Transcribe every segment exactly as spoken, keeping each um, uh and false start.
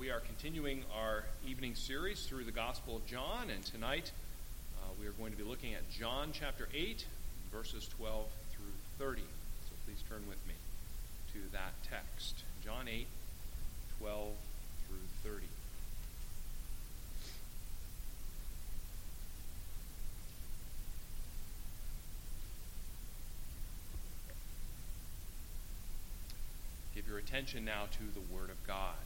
We are continuing our evening series through the Gospel of John, and tonight uh, we are going to be looking at John chapter eight, verses twelve through thirty. So please turn with me to that text. John eight, twelve through thirty. Give your attention now to the Word of God.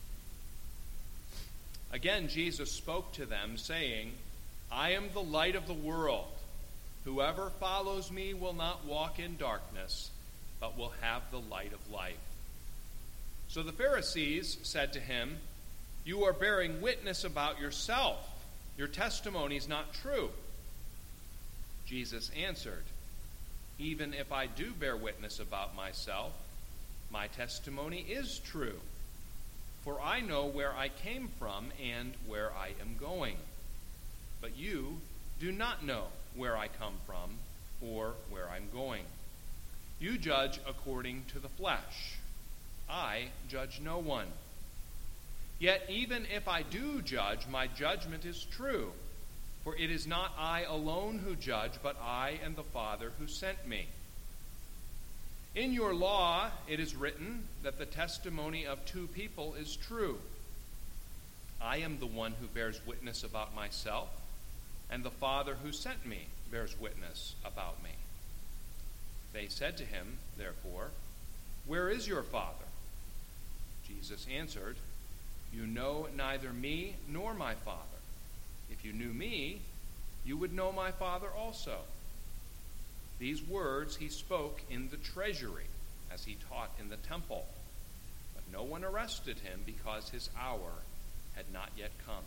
Again, Jesus spoke to them, saying, I am the light of the world. Whoever follows me will not walk in darkness, but will have the light of life. So the Pharisees said to him, You are bearing witness about yourself. Your testimony is not true. Jesus answered, Even if I do bear witness about myself, my testimony is true. For I know where I came from and where I am going. But you do not know where I come from or where I'm going. You judge according to the flesh. I judge no one. Yet even if I do judge, my judgment is true. For it is not I alone who judge, but I and the Father who sent me. In your law it is written that the testimony of two people is true. I am the one who bears witness about myself, and the Father who sent me bears witness about me. They said to him, therefore, Where is your Father? Jesus answered, You know neither me nor my Father. If you knew me, you would know my Father also. These words he spoke in the treasury as he taught in the temple. But no one arrested him because his hour had not yet come.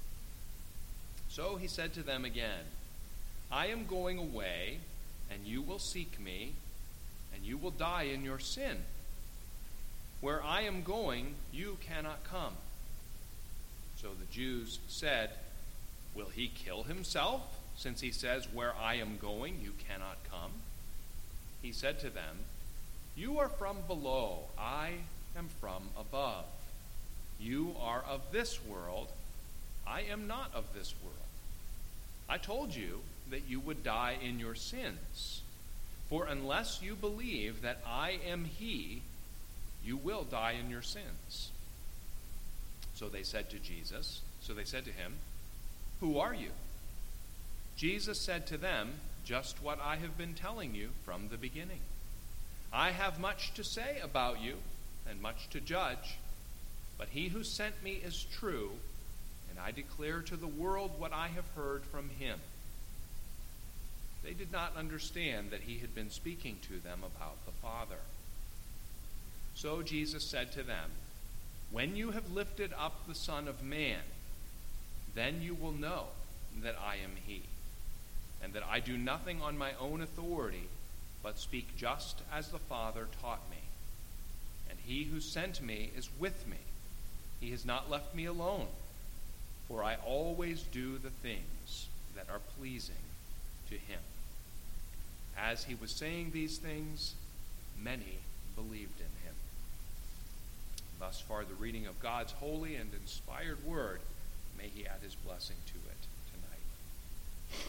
So he said to them again, I am going away, and you will seek me, and you will die in your sin. Where I am going, you cannot come. So the Jews said, Will he kill himself? Since he says, Where I am going, you cannot come. He said to them, You are from below, I am from above. You are of this world, I am not of this world. I told you that you would die in your sins. For unless you believe that I am he, you will die in your sins. So they said to Jesus, so they said to him, Who are you? Jesus said to them, Just what I have been telling you from the beginning. I have much to say about you and much to judge, but he who sent me is true, and I declare to the world what I have heard from him. They did not understand that he had been speaking to them about the Father. So Jesus said to them, When you have lifted up the Son of Man, then you will know that I am he, and that I do nothing on my own authority, but speak just as the Father taught me. And he who sent me is with me. He has not left me alone, for I always do the things that are pleasing to him. As he was saying these things, many believed in him. Thus far, the reading of God's holy and inspired word. May he add his blessing to it tonight.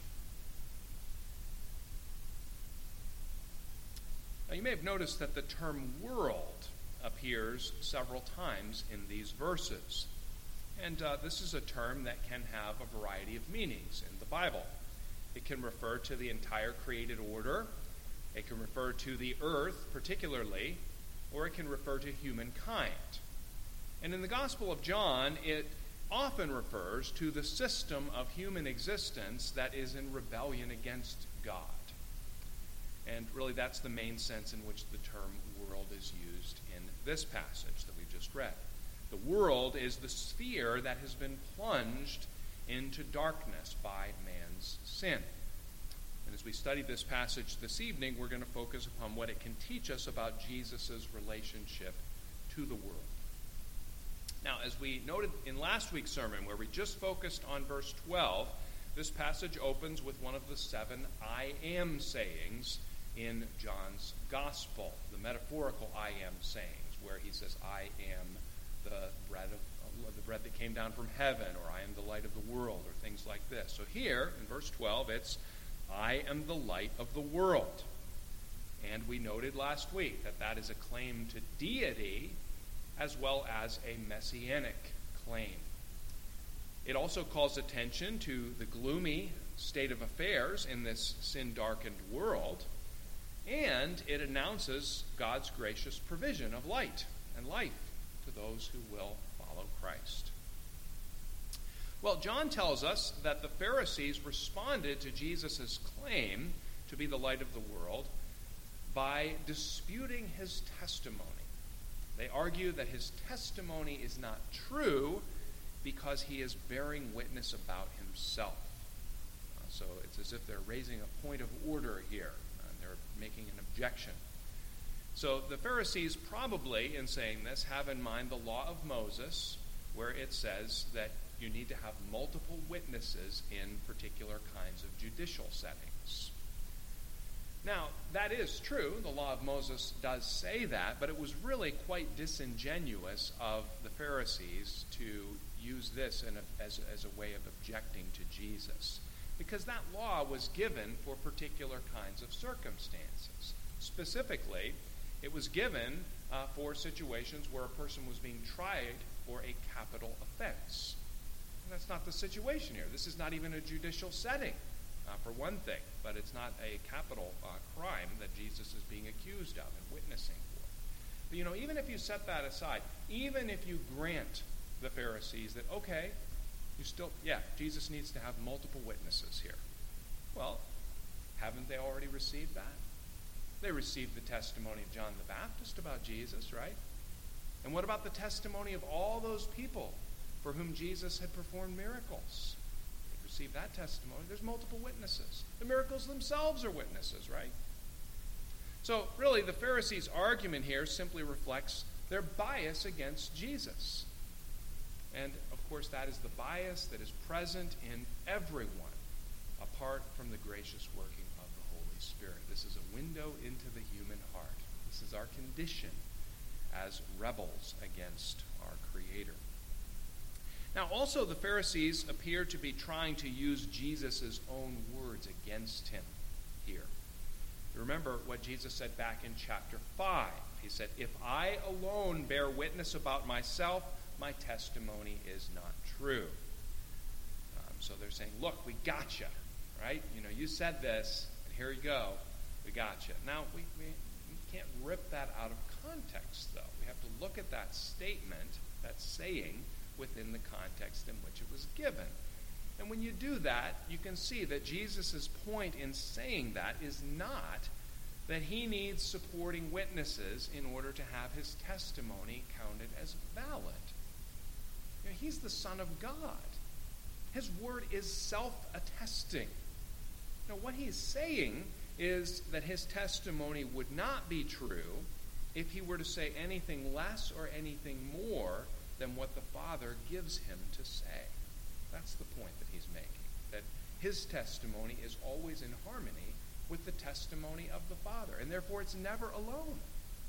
Now, you may have noticed that the term world appears several times in these verses. And uh, this is a term that can have a variety of meanings in the Bible. It can refer to the entire created order. It can refer to the earth particularly, or it can refer to humankind. And in the Gospel of John, it often refers to the system of human existence that is in rebellion against God. And really that's the main sense in which the term world is used in this passage that we've just read. The world is the sphere that has been plunged into darkness by man's sin. And as we study this passage this evening, we're going to focus upon what it can teach us about Jesus' relationship to the world. Now, as we noted in last week's sermon, where we just focused on verse twelve, this passage opens with one of the seven I am sayings in John's Gospel, the metaphorical I am sayings, where he says, I am the bread of came down from heaven, or I am the light of the world, or things like this. So here, in verse twelve, it's, I am the light of the world. And we noted last week that that is a claim to deity as well as a messianic claim. It also calls attention to the gloomy state of affairs in this sin-darkened world, and it announces God's gracious provision of light and life to those who will follow Christ. Well, John tells us that the Pharisees responded to Jesus' claim to be the light of the world by disputing his testimony. They argue that his testimony is not true because he is bearing witness about himself. Uh, so it's as if they're raising a point of order here. Uh, they're making an objection. So the Pharisees probably, in saying this, have in mind the law of Moses, where it says that you need to have multiple witnesses in particular kinds of judicial settings. Now, that is true. The law of Moses does say that, but it was really quite disingenuous of the Pharisees to use this in a, as, as a way of objecting to Jesus, because that law was given for particular kinds of circumstances. Specifically, it was given uh, for situations where a person was being tried for a capital offense. And that's not the situation here. This is not even a judicial setting, uh, for one thing, but it's not a capital uh, crime that Jesus is being accused of and witnessing for. But, you know, even if you set that aside, even if you grant the Pharisees that, okay, you still, yeah, Jesus needs to have multiple witnesses here. Well, haven't they already received that? They received the testimony of John the Baptist about Jesus, right? And what about the testimony of all those people for whom Jesus had performed miracles? They received that testimony. There's multiple witnesses. The miracles themselves are witnesses, right? So really, the Pharisees' argument here simply reflects their bias against Jesus. And, of course, that is the bias that is present in everyone apart from the gracious working of the Holy Spirit. This is a window into the human heart. This is our condition as rebels against our Creator. Now, also, the Pharisees appear to be trying to use Jesus' own words against him here. You remember what Jesus said back in chapter five. He said, "If I alone bear witness about myself, my testimony is not true." Um, so they're saying, look, we got you, right? You know, you said this, and here you go. We got you. Now, we, we, we can't rip that out of context, though. We have to look at that statement, that saying, within the context in which it was given. And when you do that, you can see that Jesus' point in saying that is not that he needs supporting witnesses in order to have his testimony counted as valid. You know, he's the Son of God. His word is self-attesting. Now, what he's saying is that his testimony would not be true if he were to say anything less or anything more than what the Father gives him to say. That's the point that he's making, that his testimony is always in harmony with the testimony of the Father, and therefore it's never alone.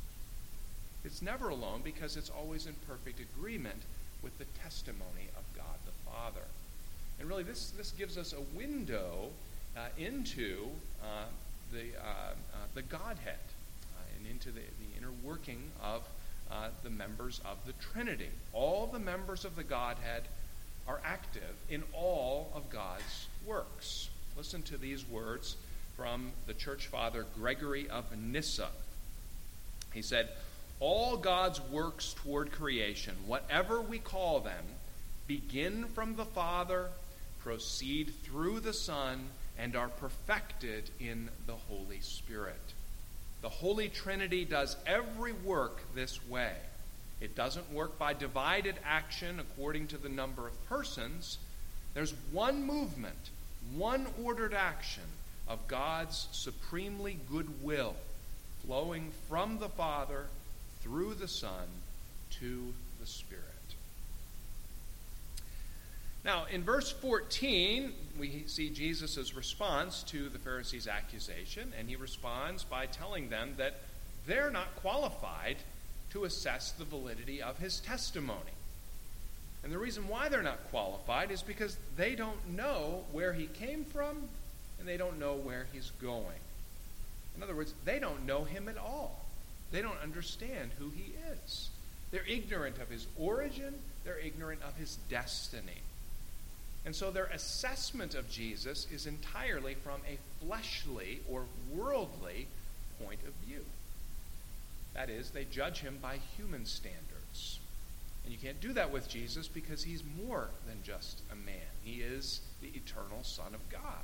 It's never alone because it's always in perfect agreement with the testimony of God the Father. And really this, this gives us a window uh, into uh, the, uh, uh, the Godhead uh, and into the, the inner working of uh, the members of the Trinity. All the members of the Godhead are active in all of God's works. Listen to these words from the church father Gregory of Nyssa. He said, "All God's works toward creation, whatever we call them, begin from the Father, proceed through the Son, and are perfected in the Holy Spirit." The Holy Trinity does every work this way. It doesn't work by divided action according to the number of persons. There's one movement, one ordered action of God's supremely good will flowing from the Father through the Son to the Spirit. Now, in verse fourteen, we see Jesus' response to the Pharisees' accusation, and he responds by telling them that they're not qualified to assess the validity of his testimony. And the reason why they're not qualified is because they don't know where he came from and they don't know where he's going. In other words, they don't know him at all. They don't understand who he is. They're ignorant of his origin. They're ignorant of his destiny. And so their assessment of Jesus is entirely from a fleshly or worldly point of view. That is, they judge him by human standards. And you can't do that with Jesus because he's more than just a man. He is the eternal Son of God.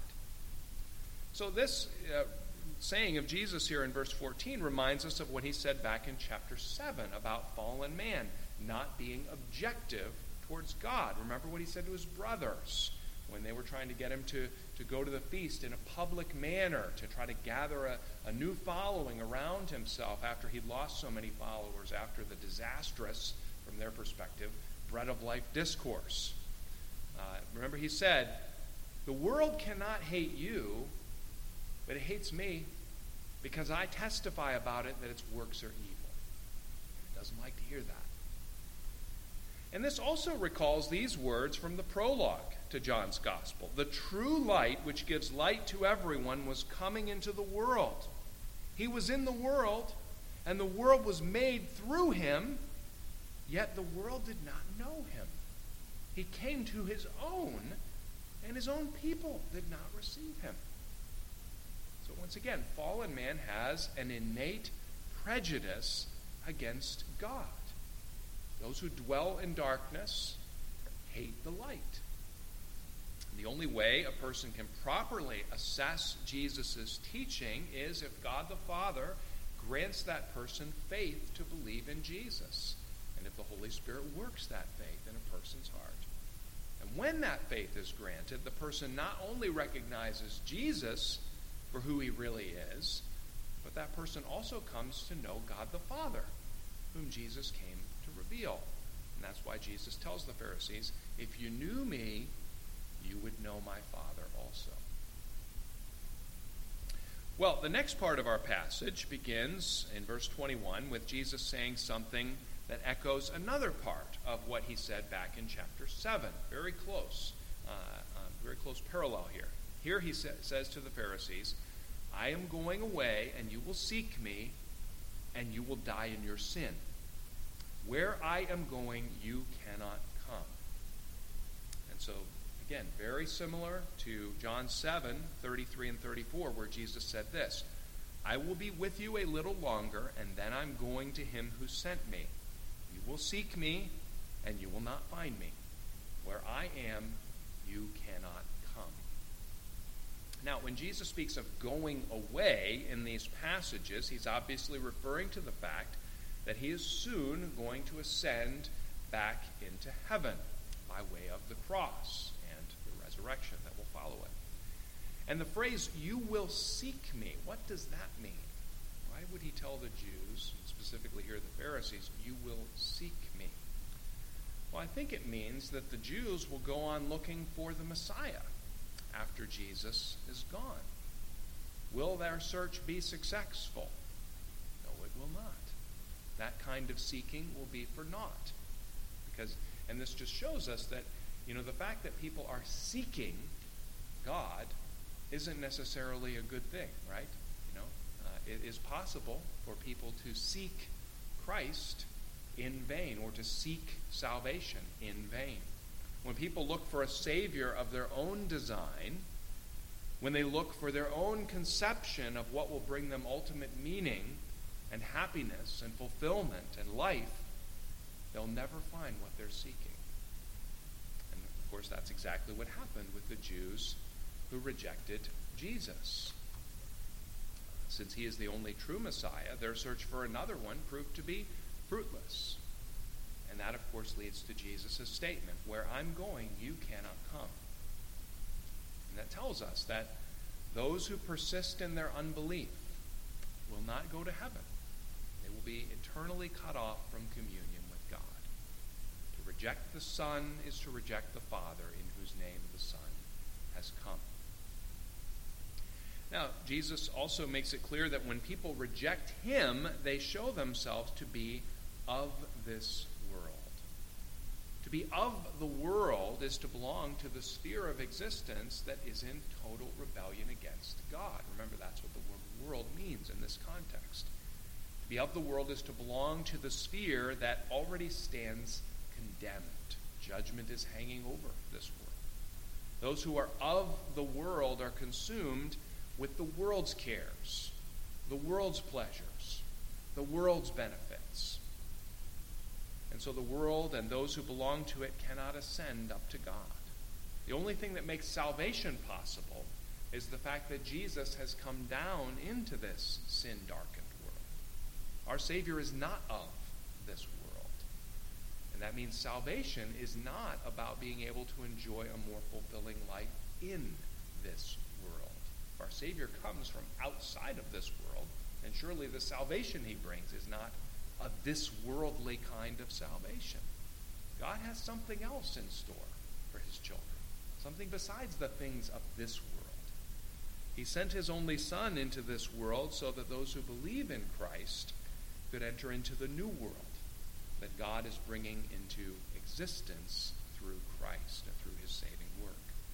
So this uh, saying of Jesus here in verse fourteen reminds us of what he said back in chapter seven about fallen man not being objective towards God. Remember what he said to his brothers when they were trying to get him to, to go to the feast in a public manner, to try to gather a, a new following around himself after he'd lost so many followers after the disastrous, from their perspective, bread of life discourse. Uh, remember he said, the world cannot hate you, but it hates me because I testify about it that its works are evil. It doesn't like to hear that. And this also recalls these words from the prologue to John's Gospel. The true light, which gives light to everyone, was coming into the world. He was in the world, and the world was made through him, yet the world did not know him. He came to his own, and his own people did not receive him. So once again, fallen man has an innate prejudice against God. Those who dwell in darkness hate the light. The only way a person can properly assess Jesus' teaching is if God the Father grants that person faith to believe in Jesus, and if the Holy Spirit works that faith in a person's heart. And when that faith is granted, the person not only recognizes Jesus for who he really is, but that person also comes to know God the Father, whom Jesus came to reveal. And that's why Jesus tells the Pharisees, if you knew me, you would know my Father also. Well, the next part of our passage begins in verse twenty-one with Jesus saying something that echoes another part of what he said back in chapter seven. Very close, uh, uh, very close parallel here. Here he sa- says to the Pharisees, I am going away, and you will seek me, and you will die in your sin. Where I am going, you cannot come. And so, again, very similar to John seven, thirty-three and thirty-four, where Jesus said this, I will be with you a little longer, and then I'm going to him who sent me. You will seek me, and you will not find me. Where I am, you cannot come. Now, when Jesus speaks of going away in these passages, he's obviously referring to the fact that he is soon going to ascend back into heaven by way of the cross and the resurrection that will follow it. And the phrase, you will seek me, what does that mean? Why would he tell the Jews, specifically here the Pharisees, you will seek me? Well, I think it means that the Jews will go on looking for the Messiah after Jesus is gone. Will their search be successful? No, it will not. That kind of seeking will be for naught. Because, and this just shows us that, you know, the fact that people are seeking God isn't necessarily a good thing, right? You know, uh, it is possible for people to seek Christ in vain or to seek salvation in vain. When people look for a Savior of their own design, when they look for their own conception of what will bring them ultimate meaning and happiness and fulfillment and life, they'll never find what they're seeking. And of course, that's exactly what happened with the Jews who rejected Jesus. Since he is the only true Messiah, their search for another one proved to be fruitless. And that, of course, leads to Jesus' statement, where I'm going, you cannot come. And that tells us that those who persist in their unbelief will not go to heaven. They will be eternally cut off from communion with God. To reject the Son is to reject the Father, in whose name the Son has come. Now, Jesus also makes it clear that when people reject him, they show themselves to be of this world. To be of the world is to belong to the sphere of existence that is in total rebellion against God. Remember, that's what the word world means in this context. To be of the world is to belong to the sphere that already stands condemned. Judgment is hanging over this world. Those who are of the world are consumed with the world's cares, the world's pleasures, the world's benefits. And so the world and those who belong to it cannot ascend up to God. The only thing that makes salvation possible is the fact that Jesus has come down into this sin-darkened world. Our Savior is not of this world. And that means salvation is not about being able to enjoy a more fulfilling life in this world. If our Savior comes from outside of this world, then surely the salvation he brings is not a this worldly kind of salvation. God has something else in store for his children, something besides the things of this world. He sent his only Son into this world so that those who believe in Christ could enter into the new world that God is bringing into existence through Christ and through his saving work.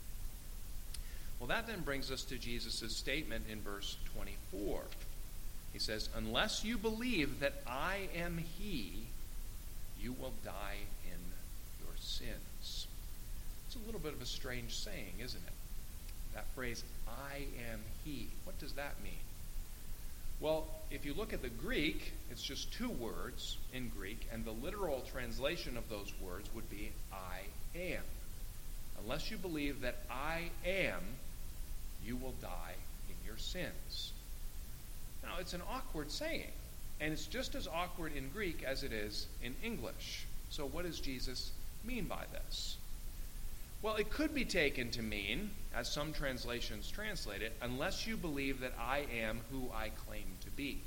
Well, that then brings us to Jesus' statement in verse twenty-four. He says, "Unless you believe that I am he, you will die in your sins." It's a little bit of a strange saying, isn't it? That phrase, "I am he." What does that mean? Well, if you look at the Greek, it's just two words in Greek, and the literal translation of those words would be, "I am." Unless you believe that I am, you will die in your sins. Now, it's an awkward saying, and it's just as awkward in Greek as it is in English. So what does Jesus mean by this? Well, it could be taken to mean, as some translations translate it, unless you believe that I am who I claim to be.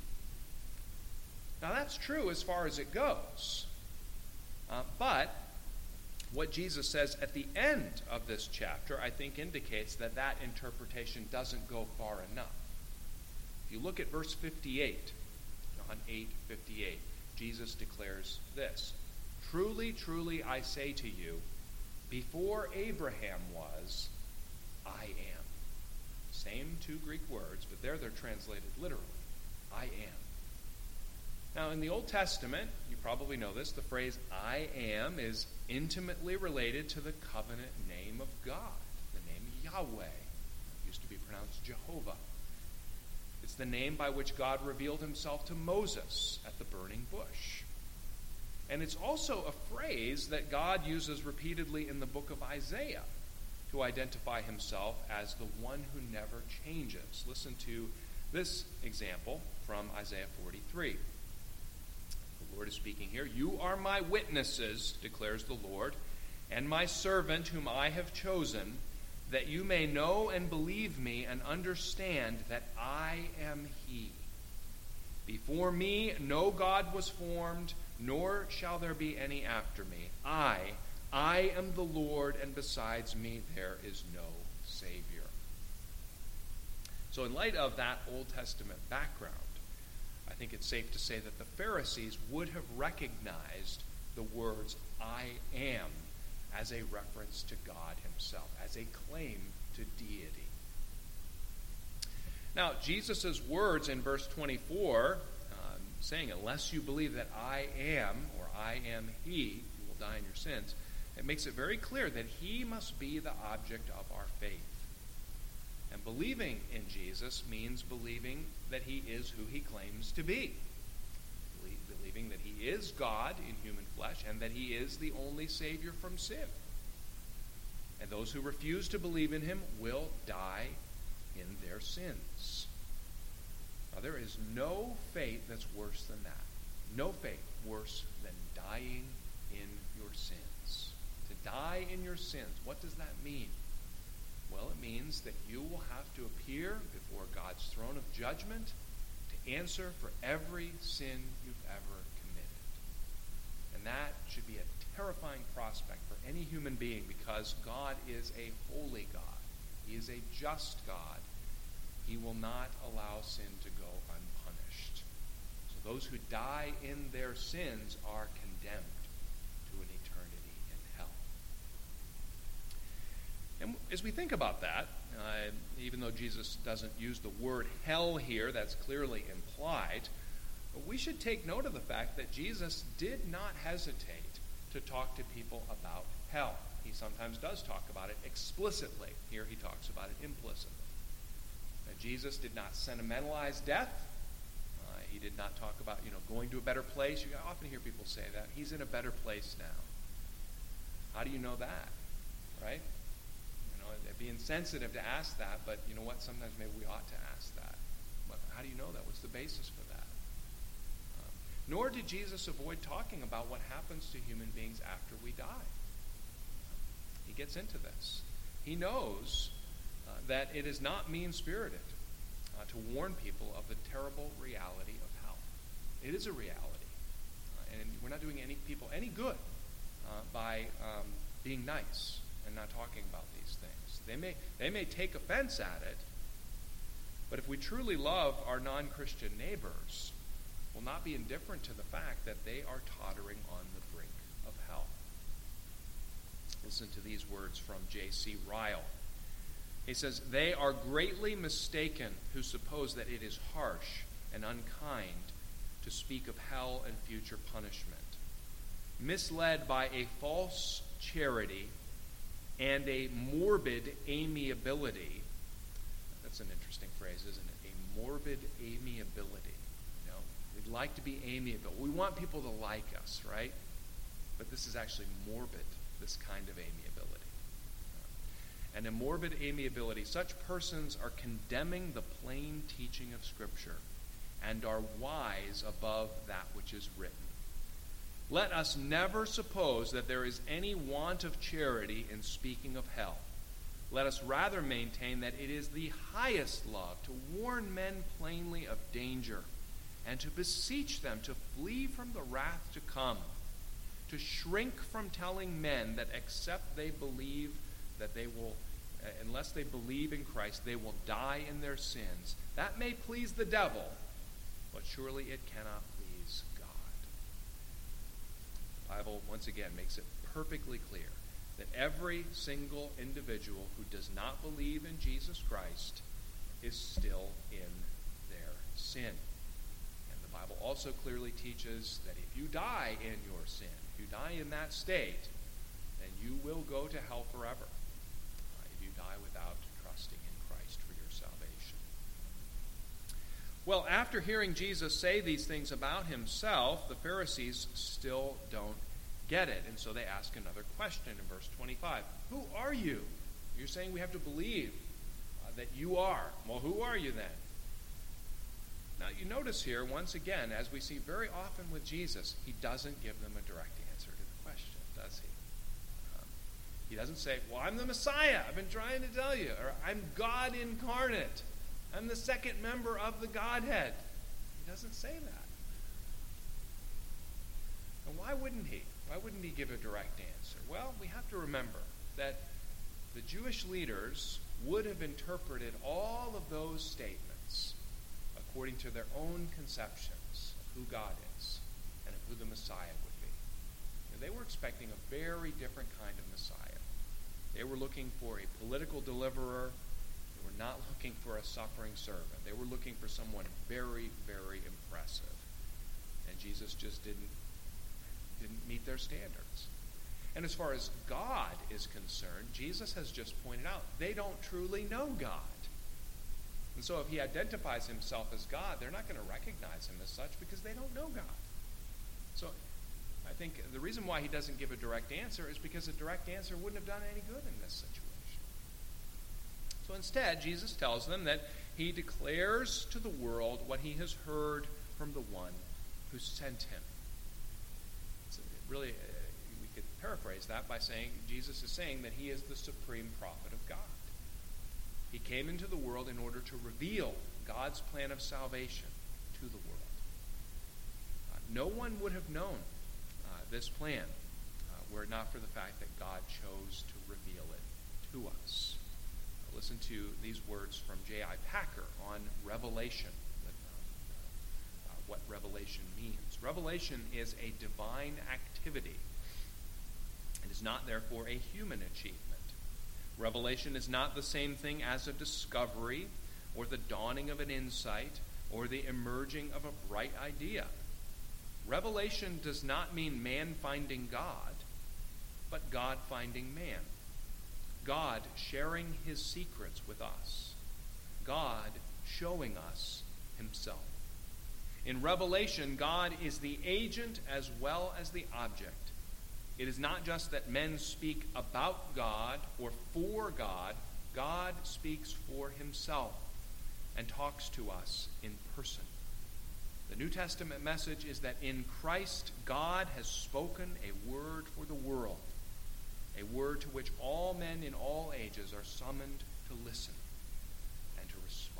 Now, that's true as far as it goes. Uh, but what Jesus says at the end of this chapter, I think, indicates that that interpretation doesn't go far enough. If you look at verse fifty-eight, John eight fifty-eight, Jesus declares this, "Truly, truly, I say to you, before Abraham was, I am." Same two Greek words, but there they're translated literally. I am. Now, in the Old Testament, you probably know this, the phrase I am is intimately related to the covenant name of God, the name Yahweh. It used to be pronounced Jehovah. It's the name by which God revealed himself to Moses at the burning bush. And it's also a phrase that God uses repeatedly in the book of Isaiah to identify himself as the one who never changes. Listen to this example from Isaiah forty-three. The Lord is speaking here. "You are my witnesses, declares the Lord, and my servant whom I have chosen, that you may know and believe me and understand that I am he. Before me no God was formed, nor shall there be any after me. I, I am the Lord, and besides me there is no Savior." So in light of that Old Testament background, I think it's safe to say that the Pharisees would have recognized the words "I am" as a reference to God himself, as a claim to deity. Now, Jesus' words in verse twenty-four, um, saying, "Unless you believe that I am," or "I am he," you will die in your sins, it makes it very clear that he must be the object of our faith. And believing in Jesus means believing that he is who he claims to be. Believing that he is God in human flesh and that he is the only Savior from sin. And those who refuse to believe in him will die in their sins. Now, there is no fate that's worse than that. No fate worse than dying in your sins. To die in your sins, what does that mean? Well, it means that you will have to appear before God's throne of judgment to answer for every sin you've ever committed. And that should be a terrifying prospect for any human being, because God is a holy God. He is a just God. He will not allow sin to go unpunished. So those who die in their sins are condemned to an eternity in hell. as we think about that, uh, even though Jesus doesn't use the word hell here, that's clearly implied, we should take note of the fact that Jesus did not hesitate to talk to people about hell. He sometimes does talk about it explicitly. Here he talks about it implicitly. Now, Jesus did not sentimentalize death. Uh, he did not talk about, you know, going to a better place. You often hear people say that. He's in a better place now. How do you know that? Right? You know, it'd be insensitive to ask that, but you know what? Sometimes maybe we ought to ask that. But how do you know that? What's the basis for that? Um, nor did Jesus avoid talking about what happens to human beings after we die. He gets into this. He knows uh, that it is not mean-spirited uh, to warn people of the terrible reality of hell. It is a reality. Uh, and we're not doing any people any good uh, by um, being nice and not talking about these things. They may, they may take offense at it, but if we truly love our non-Christian neighbors, we'll not be indifferent to the fact that they are tottering on the brink of hell. Listen to these words from J C Ryle. He says, "They are greatly mistaken who suppose that it is harsh and unkind to speak of hell and future punishment. Misled by a false charity and a morbid amiability." That's an interesting phrase, isn't it? A morbid amiability. You know, we'd like to be amiable. We want people to like us, right? But this is actually morbid, this kind of amiability. And a morbid amiability, such persons are condemning the plain teaching of Scripture and are wise above that which is written. Let us never suppose that there is any want of charity in speaking of hell. Let us rather maintain that it is the highest love to warn men plainly of danger and to beseech them to flee from the wrath to come, to shrink from telling men that except they believe that they will, uh, unless they believe in Christ, they will die in their sins. That may please the devil, but surely it cannot please God. The Bible, once again, makes it perfectly clear that every single individual who does not believe in Jesus Christ is still in their sin. And the Bible also clearly teaches that if you die in your sin, if you die in that state, then you will go to hell forever uh, if you die without trusting in Christ for your salvation. Well, after hearing Jesus say these things about himself, the Pharisees still don't get it. And so they ask another question in verse twenty-five. Who are you? You're saying we have to believe uh, that you are. Well, who are you then? Now, you notice here, once again, as we see very often with Jesus, he doesn't give them a direct answer to the question, does he? Um, he doesn't say, well, I'm the Messiah. I've been trying to tell you. Or I'm God incarnate. I'm the second member of the Godhead. He doesn't say that. And why wouldn't he? Why wouldn't he give a direct answer? Well, we have to remember that the Jewish leaders would have interpreted all of those statements according to their own conceptions of who God is and of who the Messiah would be. And they were expecting a very different kind of Messiah. They were looking for a political deliverer. They were not looking for a suffering servant. They were looking for someone very, very impressive. And Jesus just didn't didn't meet their standards. And as far as God is concerned, Jesus has just pointed out, they don't truly know God. And so if he identifies himself as God, they're not going to recognize him as such because they don't know God. So I think the reason why he doesn't give a direct answer is because a direct answer wouldn't have done any good in this situation. So instead, Jesus tells them that he declares to the world what he has heard from the one who sent him. So really, uh, we could paraphrase that by saying Jesus is saying that he is the supreme prophet of God. He came into the world in order to reveal God's plan of salvation to the world. Uh, no one would have known uh, this plan uh, were it not for the fact that God chose to reveal it to us. Uh, listen to these words from J I Packer on Revelation, uh, uh, what revelation means. Revelation is a divine activity. It is not, therefore, a human achievement. Revelation is not the same thing as a discovery or the dawning of an insight or the emerging of a bright idea. Revelation does not mean man finding God, but God finding man. God sharing his secrets with us. God showing us himself. In Revelation, God is the agent as well as the object. It is not just that men speak about God or for God. God speaks for himself and talks to us in person. The New Testament message is that in Christ, God has spoken a word for the world, a word to which all men in all ages are summoned to listen and to respond.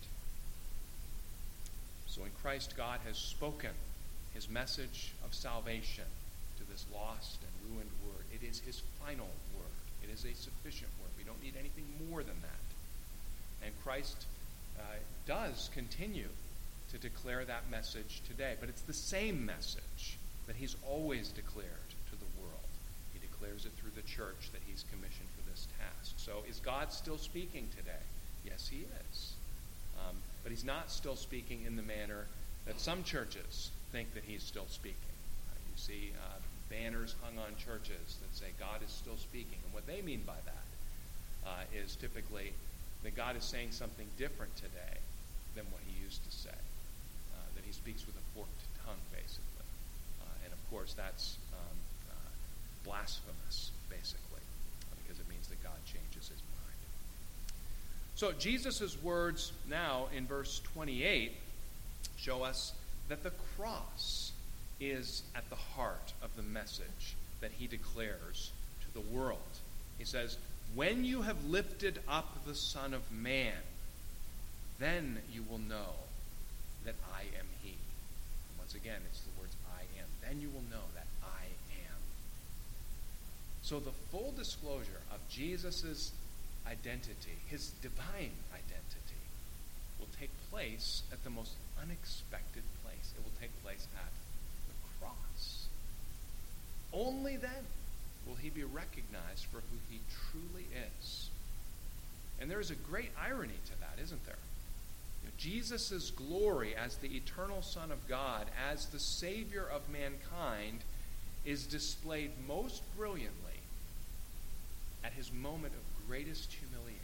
So in Christ, God has spoken his message of salvation to this lost and ruined world. It is his final word. It is a sufficient word. We don't need anything more than that. And Christ uh, does continue to declare that message today. But it's the same message that he's always declared to the world. He declares it through the church that he's commissioned for this task. So is God still speaking today? Yes, he is. Um, but he's not still speaking in the manner that some churches think that he's still speaking. Uh, you see uh, banners hung on churches that say God is still speaking. And what they mean by that uh, is typically that God is saying something different today than what he used to say. Uh, that he speaks with a forked tongue, basically. Uh, and of course, that's um, uh, blasphemous, basically, because it means that God changes his mind. So Jesus' words now in verse twenty-eight show us that the cross is at the heart of the message that he declares to the world. He says, "When you have lifted up the Son of Man, then you will know that I am he." And once again, it's the words I am. Then you will know that I am. So the full disclosure of Jesus' identity, his divine identity, will take place at the most unexpected place. It will take place at the cross. Only then will he be recognized for who he truly is. And there is a great irony to that, isn't there? You know, Jesus' glory as the eternal Son of God, as the Savior of mankind, is displayed most brilliantly at his moment of greatest humiliation.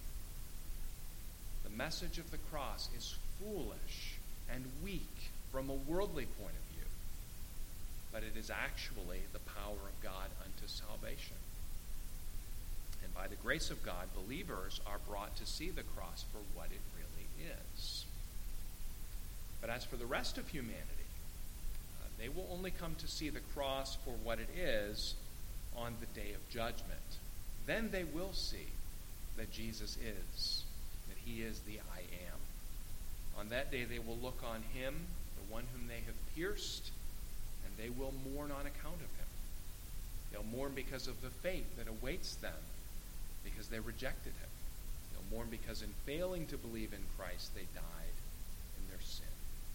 The message of the cross is foolish and weak from a worldly point of view, but it is actually the power of God unto salvation. And by the grace of God, believers are brought to see the cross for what it really is. But as for the rest of humanity, uh, they will only come to see the cross for what it is on the day of judgment. Then they will see that Jesus is, that he is the I am. On that day they will look on him, the one whom they have pierced, and they will mourn on account of him. They'll mourn because of the fate that awaits them, because they rejected him. They'll mourn because in failing to believe in Christ, they died in their sin.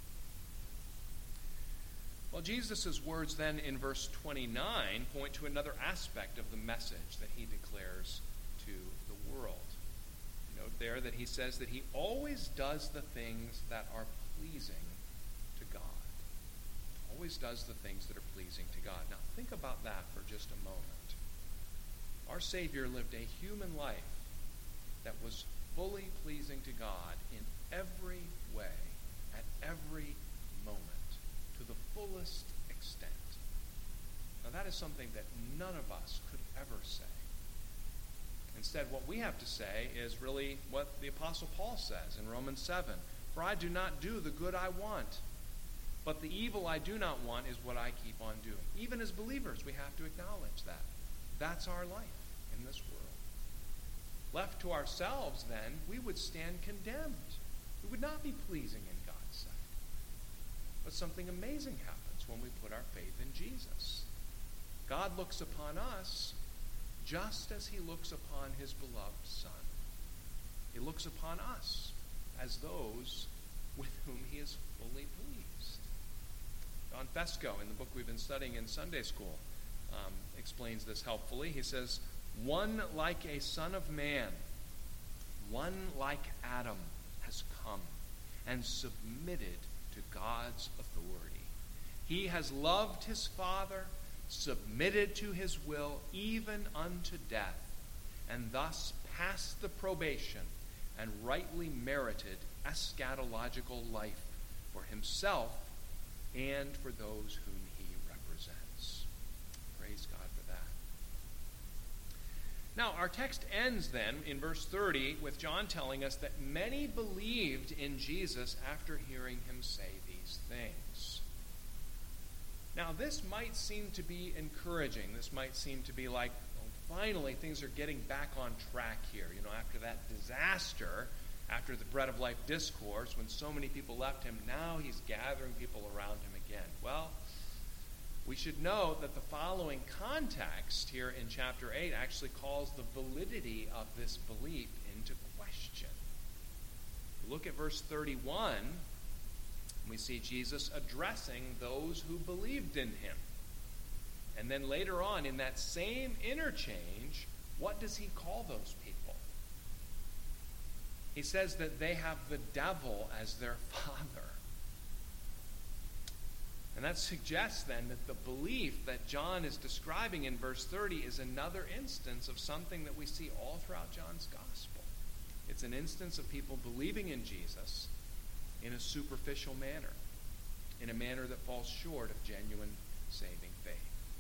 Well, Jesus' words then in verse twenty-nine point to another aspect of the message that he declares to the world. Note there that he says that he always does the things that are pleasing to God. Always does the things that are pleasing to God. Now think about that for just a moment. Our Savior lived a human life that was fully pleasing to God in every way, at every moment, to the fullest extent. Now that is something that none of us could ever say. Instead, what we have to say is really what the Apostle Paul says in Romans seven. "For I do not do the good I want, but the evil I do not want is what I keep on doing." Even as believers, we have to acknowledge that. That's our life in this world. Left to ourselves, then, we would stand condemned. We would not be pleasing in God's sight. But something amazing happens when we put our faith in Jesus. God looks upon us just as he looks upon his beloved Son. He looks upon us as those with whom he is fully pleased. Don Fesco, in the book we've been studying in Sunday school, um, explains this helpfully. He says, one like a son of man, one like Adam, has come and submitted to God's authority. He has loved his Father, submitted to his will, even unto death, and thus passed the probation and rightly merited eschatological life for himself and for those whom he represents. Praise God for that. Now, our text ends then in verse thirty with John telling us that many believed in Jesus after hearing him say these things. Now, this might seem to be encouraging. This might seem to be like, oh, finally, things are getting back on track here. You know, after that disaster, after the Bread of Life discourse, when so many people left him, now he's gathering people around him again. Well, we should note that the following context here in chapter eight actually calls the validity of this belief into question. Look at verse thirty-one. We see Jesus addressing those who believed in him. And then later on in that same interchange, what does he call those people? He says that they have the devil as their father. And that suggests then that the belief that John is describing in verse thirty is another instance of something that we see all throughout John's gospel. It's an instance of people believing in Jesus in a superficial manner, in a manner that falls short of genuine saving faith.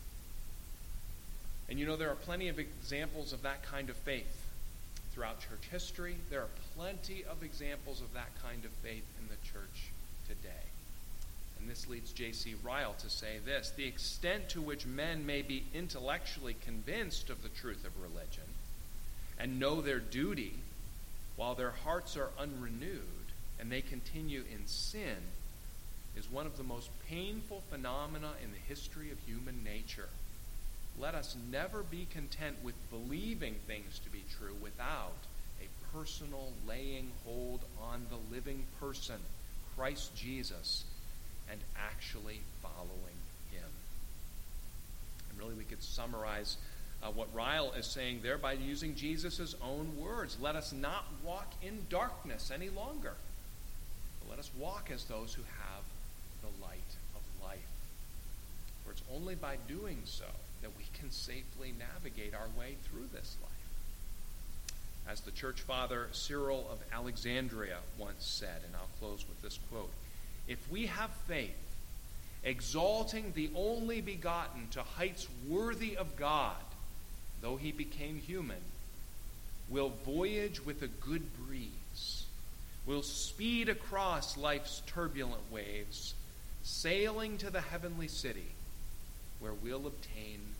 And you know, there are plenty of examples of that kind of faith throughout church history. There are plenty of examples of that kind of faith in the church today. And this leads J C Ryle to say this: the extent to which men may be intellectually convinced of the truth of religion and know their duty while their hearts are unrenewed and they continue in sin is one of the most painful phenomena in the history of human nature. Let us never be content with believing things to be true without a personal laying hold on the living person, Christ Jesus, and actually following him. And really we could summarize uh, what Ryle is saying there by using Jesus' own words. Let us not walk in darkness any longer, but let us walk as those who have the light of life. For it's only by doing so that we can safely navigate our way through this life. As the church father Cyril of Alexandria once said, and I'll close with this quote, "If we have faith, exalting the only begotten to heights worthy of God, though he became human, we'll voyage with a good breeze, we'll speed across life's turbulent waves, sailing to the heavenly city, where we'll obtain